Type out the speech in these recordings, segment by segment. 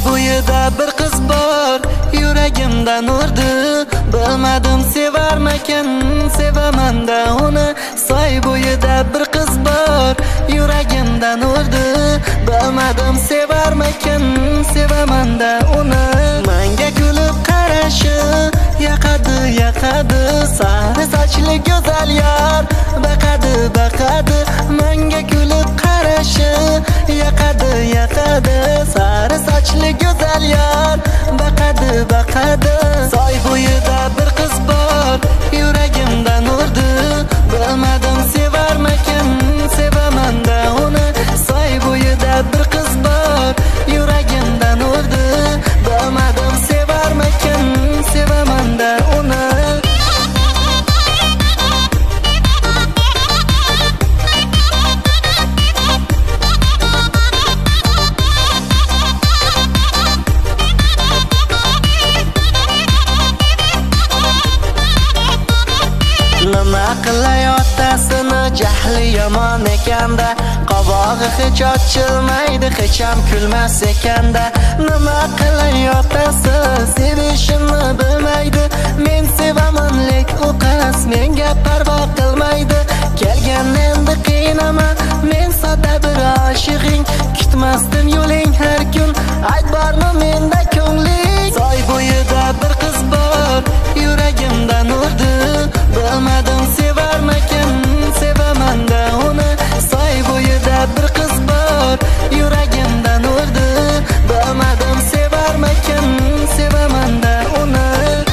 bo'yida bir qiz bor, yuragimdan urdi. Bilmadim sevarmikan, sevaman-da uni. Soy bo'yida bir qiz bor, yuragimdan urdi. Bilmadim sevarmikan, sevaman-da uni. Menga kulib qarashi yoqadi, yoqadi. Sari sochli go'zal yor baqadi, baqadi. Menga kulib qarashi yoqadi, yoqadi. Sari sochli go'zal yor baqadi, baqadi. Soy bo'yida bir qiz bor, yuragimdan urdi. Bilmadim sevarmikan, sevaman-da uni. Soy bo'yida bir qiz bor, yuragimdan urdi. Bilmadim sevarmikan, sevaman-da uni. Nima qilayotasini jahli yomon ekanda, qovog'i hech ochilmaydi, hech ham kulmas ekanda. Nima qilayotasi sevishimni bilmaydi. Men sevaman lek u qiz menga parvo qilmaydi. Kelgan endi qiynama, men sodda bir oshig'ing. Kutmasdim yo'ling har kun, ayt bormi menda ko'ngling. Soy bo'yida bir qiz bor, yuragimdan urdi. Bilmadim sevarmikan, sevaman-da uni. Soy bo'yida bir qiz bor, yuragimdan urdi. Bilmadim sevarmikan, sevaman-da uni.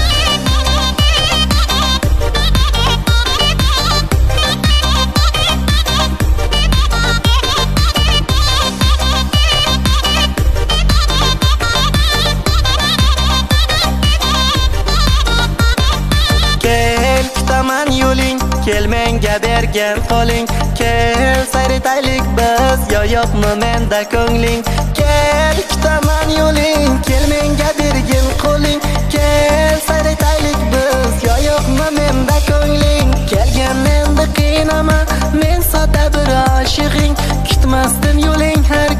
Kel kutaman yo'ling, kel menga bergan qo'ling. Kel sayritaylik biz, yo yo'qmi menda ko'ngling. Kel kutaman yo'ling, kel menga bergan qo'ling. Kel sayritaylik biz, yo yo'qmi menda ko'ngling. Kelgan endi qiynama, men sodda bir oshig'ing. Kutmasdim yo'ling har